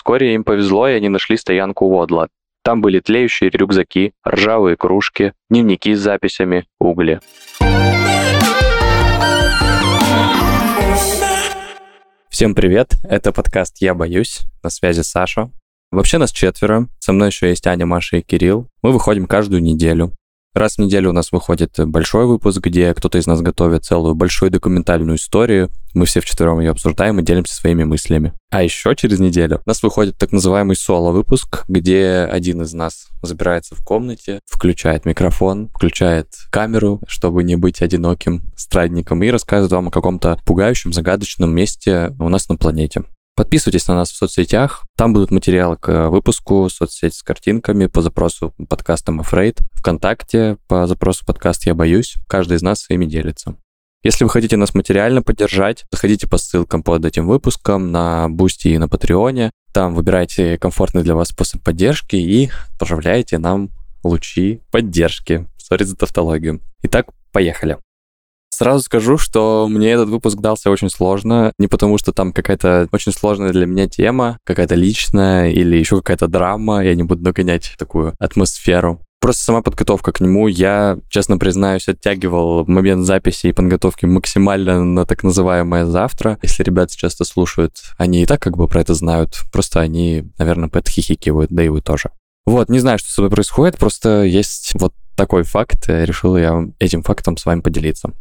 Вскоре им повезло, и они нашли стоянку Водла. Там были тлеющие рюкзаки, ржавые кружки, дневники с записями, угли. Всем привет, это подкаст «Я боюсь», на связи Саша. Вообще нас 4, со мной еще есть Аня, Маша и Кирилл. Мы выходим каждую неделю. Раз в неделю у нас выходит большой выпуск, где кто-то из нас готовит целую большую документальную историю. Мы все вчетвером ее обсуждаем и делимся своими мыслями. А еще через неделю у нас выходит так называемый соло-выпуск, где один из нас забирается в комнате, включает микрофон, включает камеру, чтобы не быть одиноким странником, и рассказывает вам о каком-то пугающем, загадочном месте у нас на планете. Подписывайтесь на нас в соцсетях, там будут материалы к выпуску, соцсети с картинками по запросу подкаста Afraid, ВКонтакте по запросу подкаст «Я боюсь», каждый из нас ими делится. Если вы хотите нас материально поддержать, заходите по ссылкам под этим выпуском на Boosty и на Патреоне, там выбирайте комфортный для вас способ поддержки и отправляйте нам лучи поддержки. Сори за тавтологию. Итак, поехали. Сразу скажу, что мне этот выпуск дался очень сложно, не потому что там какая-то очень сложная для меня тема, какая-то личная или еще какая-то драма, я не буду нагонять такую атмосферу. Просто сама подготовка к нему, я, честно признаюсь, оттягивал момент записи и подготовки максимально на так называемое завтра. Если ребята сейчас это слушают, они и так как бы про это знают, просто они, наверное, подхихикивают, да и вы тоже. Вот, не знаю, что с собой происходит, просто есть вот такой факт, решил я этим фактом с вами поделиться.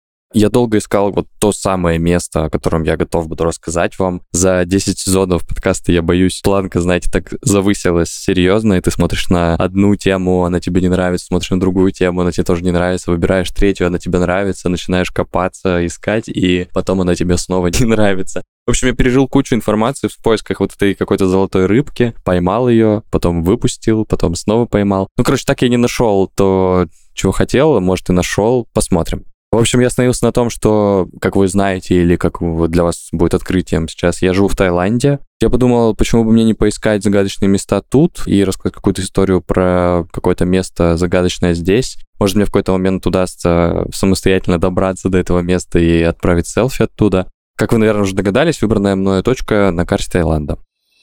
Я долго искал вот то самое место, о котором я готов буду рассказать вам. За 10 сезонов подкаста «Я боюсь» планка, знаете, так завысилась серьезно, и ты смотришь на одну тему, она тебе не нравится, смотришь на другую тему, она тебе тоже не нравится, выбираешь третью, она тебе нравится, начинаешь копаться, искать, и потом она тебе снова не нравится. В общем, я пережил кучу информации в поисках вот этой какой-то золотой рыбки, поймал ее, потом выпустил, потом снова поймал. Ну, короче, так я не нашел то, чего хотел, может, и нашел, посмотрим. В общем, я остановился на том, что, как вы знаете, или как для вас будет открытием сейчас, я живу в Таиланде. Я подумал, почему бы мне не поискать загадочные места тут и рассказать какую-то историю про какое-то место загадочное здесь. Может, мне в какой-то момент удастся самостоятельно добраться до этого места и отправить селфи оттуда. Как вы, наверное, уже догадались, выбранная мною точка на карте Таиланда.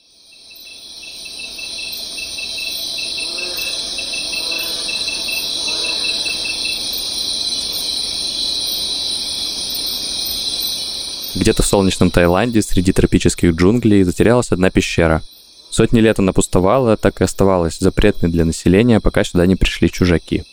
Где-то в солнечном Таиланде среди тропических джунглей затерялась одна пещера. Сотни лет она пустовала, так и оставалась запретной для населения, пока сюда не пришли чужаки.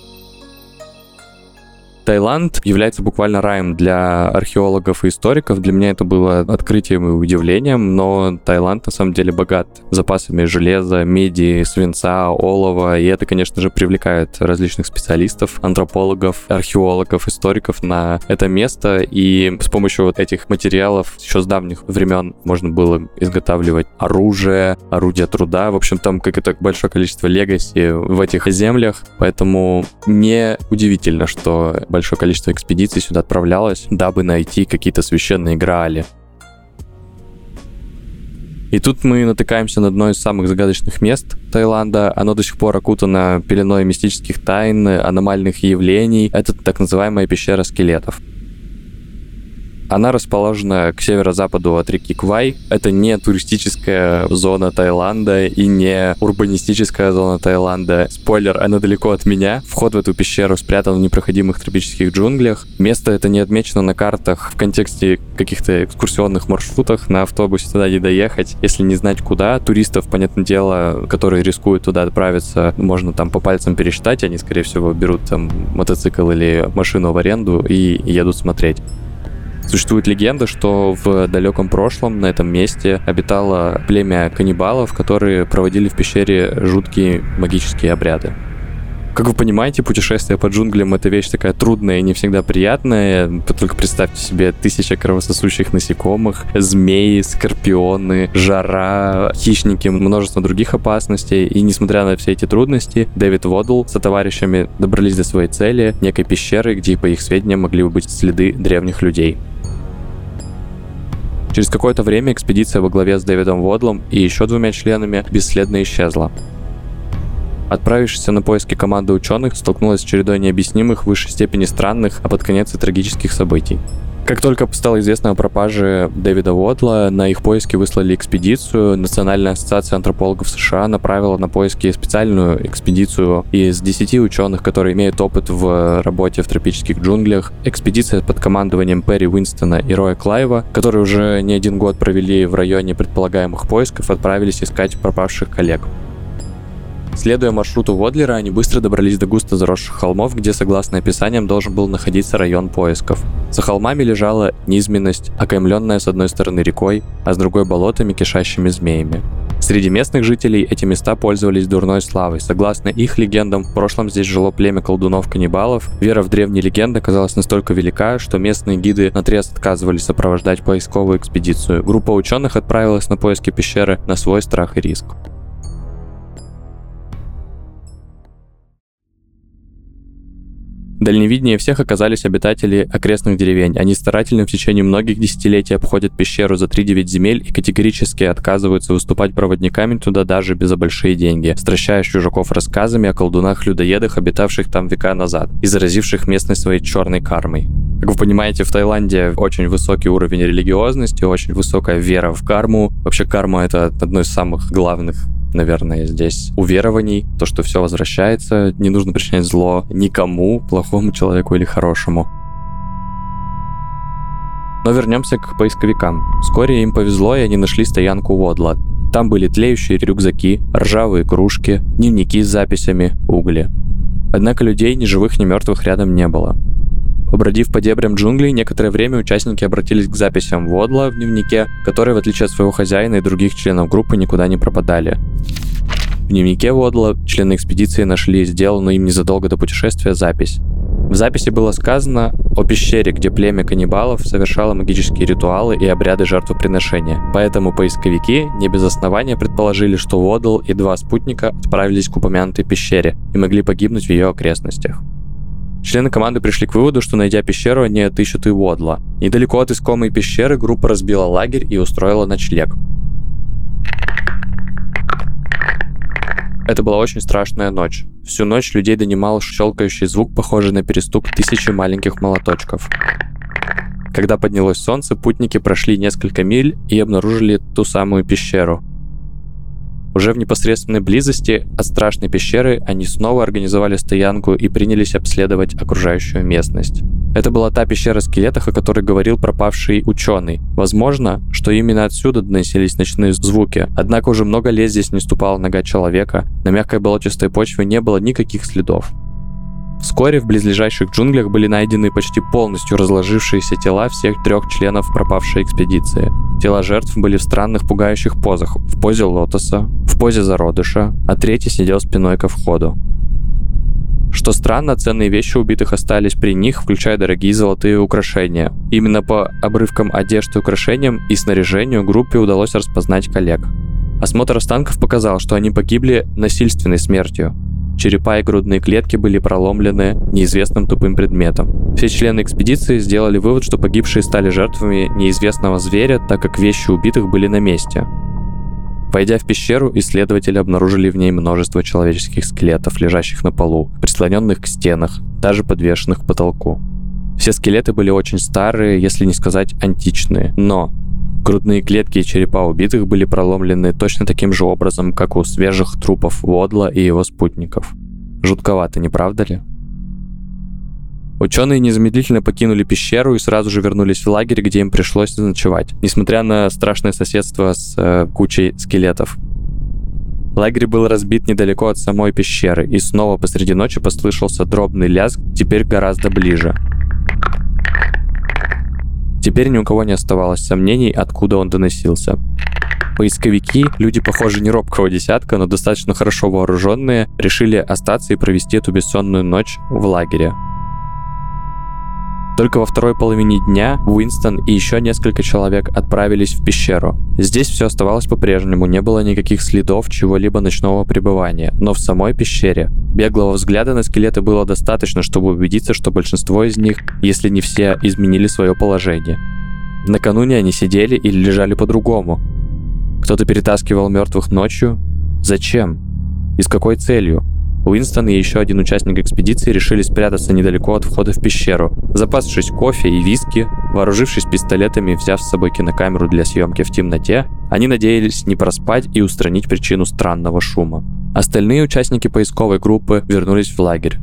Таиланд является буквально раем для археологов и историков. Для меня это было открытием и удивлением, но Таиланд на самом деле богат запасами железа, меди, свинца, олова, и это, конечно же, привлекает различных специалистов, антропологов, археологов, историков на это место, и с помощью вот этих материалов еще с давних времен можно было изготавливать оружие, орудия труда. В общем, там какое-то большое количество легаси в этих землях, поэтому не удивительно, что большое количество экспедиций сюда отправлялось, дабы найти какие-то священные граали. И тут мы натыкаемся на одно из самых загадочных мест Таиланда. Оно до сих пор окутано пеленой мистических тайн, аномальных явлений. Это так называемая пещера скелетов. Она расположена к северо-западу от реки Квай. Это не туристическая зона Таиланда и не урбанистическая зона Таиланда. Спойлер, она далеко от меня. Вход в эту пещеру спрятан в непроходимых тропических джунглях. Место это не отмечено на картах в контексте каких-то экскурсионных маршрутах. На автобусе туда не доехать, если не знать куда. Туристов, понятное дело, которые рискуют туда отправиться, можно там по пальцам пересчитать. Они, скорее всего, берут там мотоцикл или машину в аренду и едут смотреть. Существует легенда, что в далеком прошлом на этом месте обитало племя каннибалов, которые проводили в пещере жуткие магические обряды. Как вы понимаете, путешествие по джунглям — это вещь такая трудная и не всегда приятная. Только представьте себе 1000 кровососущих насекомых, змеи, скорпионы, жара, хищники, множество других опасностей. И несмотря на все эти трудности, Дэвид Водл со товарищами добрались до своей цели, некой пещеры, где, по их сведениям, могли бы быть следы древних людей. Через какое-то время экспедиция во главе с Дэвидом Водлом и еще 2 членами бесследно исчезла. Отправившаяся на поиски команда ученых столкнулась с чередой необъяснимых в высшей степени странных, а под конец и трагических событий. Как только стало известно о пропаже Дэвида Уодла, на их поиски выслали экспедицию. Национальная ассоциация антропологов США направила на поиски специальную экспедицию из 10 ученых, которые имеют опыт в работе в тропических джунглях. Экспедиция под командованием Перри Уинстона и Роя Клайва, которые уже не один год провели в районе предполагаемых поисков, отправились искать пропавших коллег. Следуя маршруту Уодлера, они быстро добрались до густо заросших холмов, где, согласно описаниям, должен был находиться район поисков. За холмами лежала низменность, окаймленная с одной стороны рекой, а с другой болотами, кишащими змеями. Среди местных жителей эти места пользовались дурной славой. Согласно их легендам, в прошлом здесь жило племя колдунов-каннибалов. Вера в древние легенды оказалась настолько велика, что местные гиды наотрез отказывались сопровождать поисковую экспедицию. Группа ученых отправилась на поиски пещеры на свой страх и риск. Дальновиднее всех оказались обитатели окрестных деревень. Они старательно в течение многих десятилетий обходят пещеру за 3-9 земель и категорически отказываются выступать проводниками туда даже без за большие деньги, стращая чужаков рассказами о колдунах-людоедах, обитавших там века назад и заразивших местность своей черной кармой. Как вы понимаете, в Таиланде очень высокий уровень религиозности, очень высокая вера в карму. Вообще карма — это одно из самых главных, наверное, здесь уверований, то, что все возвращается, не нужно причинять зло никому, плохому человеку или хорошему. Но вернемся к поисковикам. Вскоре им повезло, и они нашли стоянку Уодла. Там были тлеющие рюкзаки, ржавые кружки, дневники с записями, угли. Однако людей, ни живых, ни мертвых, рядом не было. Побродив по дебрям джунглей, некоторое время участники обратились к записям Уодла в дневнике, которые, в отличие от своего хозяина и других членов группы, никуда не пропадали. В дневнике Уодла члены экспедиции нашли сделанную им незадолго до путешествия запись. В записи было сказано о пещере, где племя каннибалов совершало магические ритуалы и обряды жертвоприношения. Поэтому поисковики не без основания предположили, что Уодл и 2 спутника отправились к упомянутой пещере и могли погибнуть в ее окрестностях. Члены команды пришли к выводу, что, найдя пещеру, они отыщут и Уодла. Недалеко от искомой пещеры группа разбила лагерь и устроила ночлег. Это была очень страшная ночь. Всю ночь людей донимал щелкающий звук, похожий на перестук 1000 маленьких молоточков. Когда поднялось солнце, путники прошли несколько миль и обнаружили ту самую пещеру. Уже в непосредственной близости от страшной пещеры они снова организовали стоянку и принялись обследовать окружающую местность. Это была та пещера скелетов, о которой говорил пропавший ученый. Возможно, что именно отсюда доносились ночные звуки, однако уже много лет здесь не ступала нога человека, на мягкой болотистой почве не было никаких следов. Вскоре в близлежащих джунглях были найдены почти полностью разложившиеся тела всех 3 членов пропавшей экспедиции. Тела жертв были в странных пугающих позах: в позе лотоса, в позе зародыша, а 3-й сидел спиной ко входу. Что странно, ценные вещи убитых остались при них, включая дорогие золотые украшения. Именно по обрывкам одежды, украшениям и снаряжению группе удалось распознать коллег. Осмотр останков показал, что они погибли насильственной смертью. Черепа и грудные клетки были проломлены неизвестным тупым предметом. Все члены экспедиции сделали вывод, что погибшие стали жертвами неизвестного зверя, так как вещи убитых были на месте. Войдя в пещеру, исследователи обнаружили в ней множество человеческих скелетов, лежащих на полу, прислоненных к стенах, даже подвешенных к потолку. Все скелеты были очень старые, если не сказать античные, но грудные клетки и черепа убитых были проломлены точно таким же образом, как у свежих трупов Уодла и его спутников. Жутковато, не правда ли? Ученые незамедлительно покинули пещеру и сразу же вернулись в лагерь, где им пришлось ночевать, несмотря на страшное соседство с кучей скелетов. Лагерь был разбит недалеко от самой пещеры, и снова посреди ночи послышался дробный лязг, теперь гораздо ближе. Теперь ни у кого не оставалось сомнений, откуда он доносился. Поисковики, люди, похоже, не робкого десятка, но достаточно хорошо вооруженные, решили остаться и провести эту бессонную ночь в лагере. Только во второй половине дня Уинстон и еще несколько человек отправились в пещеру. Здесь все оставалось по-прежнему, не было никаких следов чего-либо ночного пребывания, но в самой пещере беглого взгляда на скелеты было достаточно, чтобы убедиться, что большинство из них, если не все, изменили свое положение. Накануне они сидели или лежали по-другому. Кто-то перетаскивал мертвых ночью. Зачем? И с какой целью? Уинстон и еще один участник экспедиции решили спрятаться недалеко от входа в пещеру, запасшись кофе и виски, вооружившись пистолетами и взяв с собой кинокамеру для съемки в темноте. Они надеялись не проспать и устранить причину странного шума. Остальные участники поисковой группы вернулись в лагерь.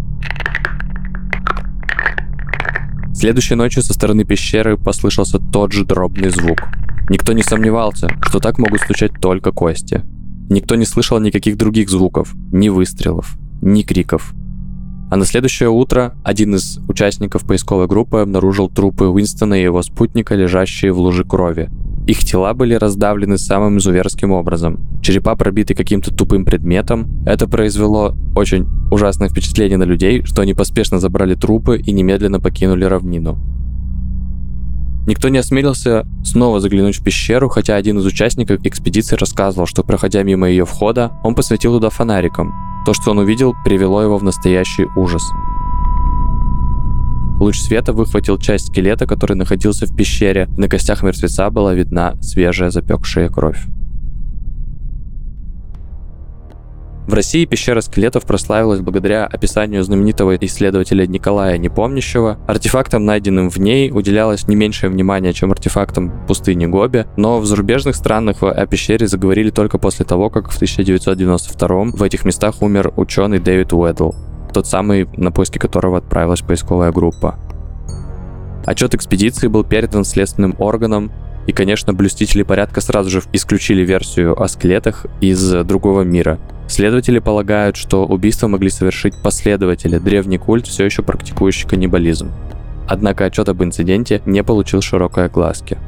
Следующей ночью со стороны пещеры послышался тот же дробный звук. Никто не сомневался, что так могут стучать только кости. Никто не слышал никаких других звуков, ни выстрелов, ни криков. А на следующее утро один из участников поисковой группы обнаружил трупы Уинстона и его спутника, лежащие в луже крови. Их тела были раздавлены самым изуверским образом. Черепа пробиты каким-то тупым предметом. Это произвело очень ужасное впечатление на людей, что они поспешно забрали трупы и немедленно покинули равнину. Никто не осмелился снова заглянуть в пещеру, хотя один из участников экспедиции рассказывал, что, проходя мимо ее входа, он посветил туда фонариком. То, что он увидел, привело его в настоящий ужас. Луч света выхватил часть скелета, который находился в пещере, и на костях мертвеца была видна свежая запекшая кровь. В России пещера скелетов прославилась благодаря описанию знаменитого исследователя Николая Непомнящего. Артефактам, найденным в ней, уделялось не меньшее внимание, чем артефактам пустыни Гоби, но в зарубежных странах о пещере заговорили только после того, как в 1992 в этих местах умер ученый Дэвид Уэддл, тот самый, на поиски которого отправилась поисковая группа. Отчет экспедиции был передан следственным органам, и, конечно, блюстители порядка сразу же исключили версию о скелетах из другого мира. Следователи полагают, что убийство могли совершить последователи, древний культ, все еще практикующий каннибализм. Однако отчет об инциденте не получил широкой огласки.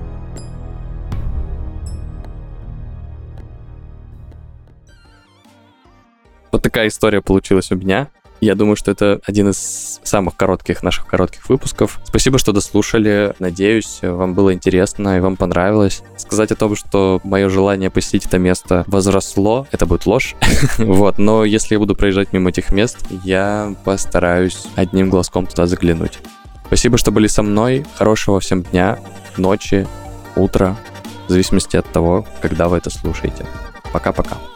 Вот такая история получилась у меня. Я думаю, что это один из самых наших коротких выпусков. Спасибо, что дослушали. Надеюсь, вам было интересно и вам понравилось. Сказать о том, что мое желание посетить это место возросло, это будет ложь. Вот, но если я буду проезжать мимо этих мест, я постараюсь одним глазком туда заглянуть. Спасибо, что были со мной. Хорошего всем дня, ночи, утра, в зависимости от того, когда вы это слушаете. Пока-пока.